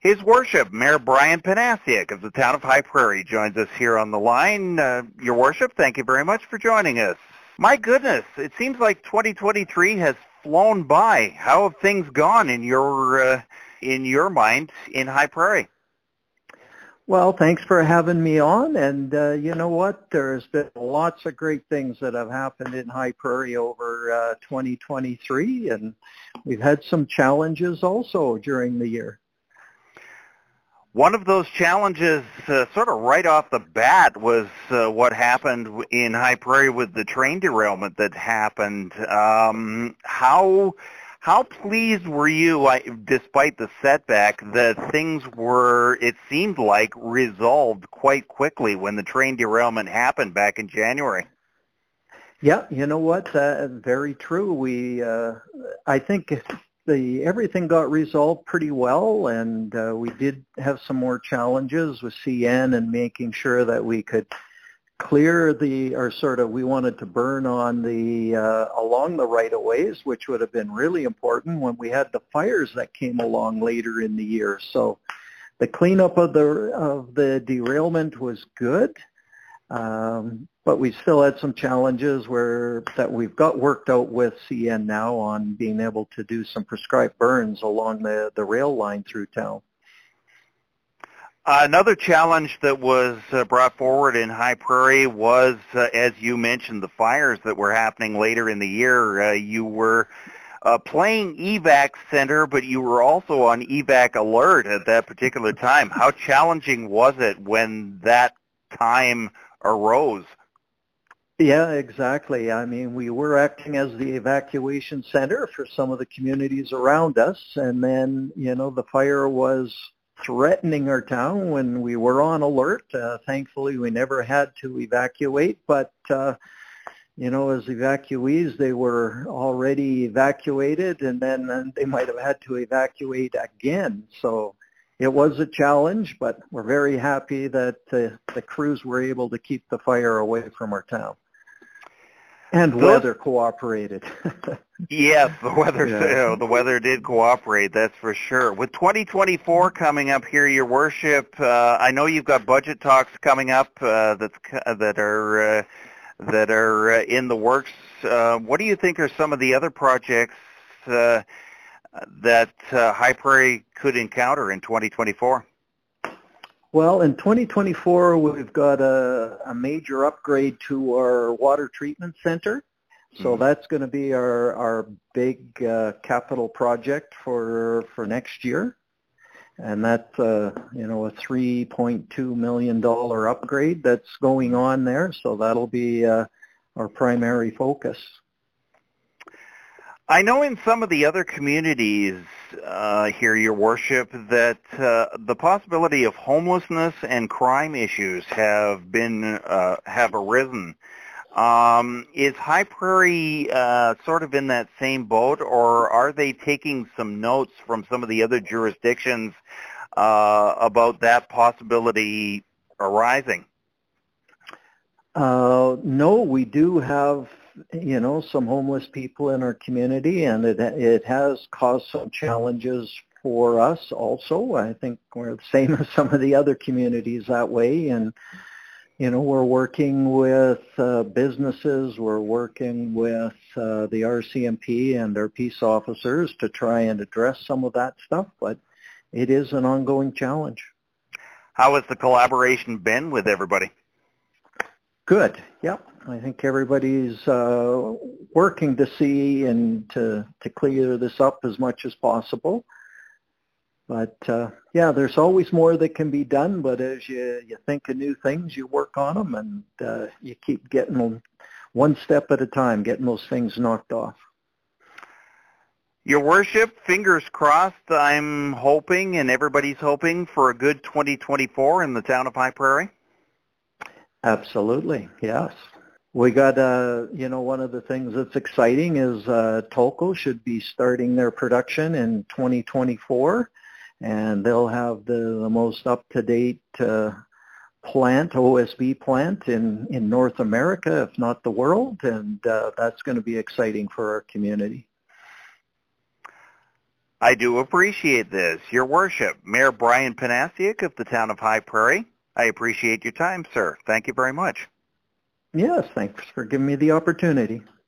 His Worship, Mayor Brian Panasiuk of the town of High Prairie, joins us here on the line. Your Worship, thank you very much for joining us. My goodness, it seems like 2023 has flown by. How have things gone in your mind in High Prairie? Well, thanks for having me on. And you know what? There's been lots of great things that have happened in High Prairie over 2023, and we've had some challenges also during the year. One of those challenges, sort of right off the bat, was what happened in High Prairie with the train derailment that happened. How pleased were you, despite the setback, that things were, it seemed like, resolved quite quickly when the train derailment happened back in January? Yeah, you know what? Very true. I think everything got resolved pretty well, and we did have some more challenges with CN and making sure that we could clear we wanted to burn on the along the right-of-ways, which would have been really important when we had the fires that came along later in the year. So the cleanup of the derailment was good, but we still had some challenges that we've got worked out with CN now on being able to do some prescribed burns along the rail line through town. Another challenge that was brought forward in High Prairie was, as you mentioned, the fires that were happening later in the year. You were playing evac center, but you were also on evac alert at that particular time. How challenging was it when that time arose? Yeah, exactly. I mean, we were acting as the evacuation center for some of the communities around us, and then, the fire was threatening our town when we were on alert. Thankfully, we never had to evacuate, but, as evacuees, they were already evacuated, and then they might have had to evacuate again. So it was a challenge, but we're very happy that the crews were able to keep the fire away from our town. And weather cooperated. Yes, the weather did cooperate, that's for sure. With 2024 coming up here, Your Worship, I know you've got budget talks coming up that are in the works. What do you think are some of the other projects that High Prairie could encounter in 2024? Well, in 2024, we've got a major upgrade to our water treatment center. So that's going to be our big capital project for next year. And that's, a $3.2 million upgrade that's going on there. So that'll be our primary focus. I know in some of the other communities here, Your Worship, that the possibility of homelessness and crime issues have arisen. Is High Prairie sort of in that same boat, or are they taking some notes from some of the other jurisdictions about that possibility arising? No, we do have some homeless people in our community, and it has caused some challenges for us also. I think we're the same as some of the other communities that way. And, we're working with businesses, we're working with the RCMP and their peace officers to try and address some of that stuff, but it is an ongoing challenge. How has the collaboration been with everybody? Good. Yep. I think everybody's working to see and to clear this up as much as possible. But, there's always more that can be done. But as you think of new things, you work on them, and you keep getting them one step at a time, getting those things knocked off. Your Worship, fingers crossed, I'm hoping, and everybody's hoping, for a good 2024 in the town of High Prairie. Absolutely, yes. We got, one of the things that's exciting is Tolko should be starting their production in 2024, and they'll have the most up-to-date plant, OSB plant in North America, if not the world, and that's going to be exciting for our community. I do appreciate this. Your Worship, Mayor Brian Panasiuk of the town of High Prairie, I appreciate your time, sir. Thank you very much. Yes, thanks for giving me the opportunity.